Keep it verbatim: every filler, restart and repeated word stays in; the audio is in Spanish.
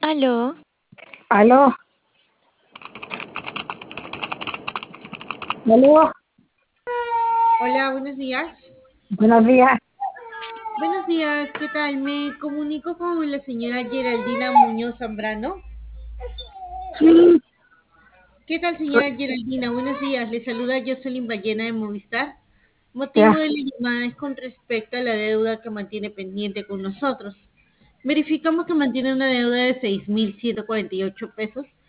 Aló, Aló, aló, Hola, buenos días. buenos días. Buenos días, ¿qué tal? Me comunico con la señora Geraldina Muñoz Zambrano. Sí, ¿Qué tal, señora Geraldina? Buenos días. Le saluda Jocelyn Ballena de Movistar. Motivo ya, de la llamada es con respecto a la deuda que mantiene pendiente con nosotros. Verificamos que mantiene una deuda de seis mil ciento cuarenta y ocho pesos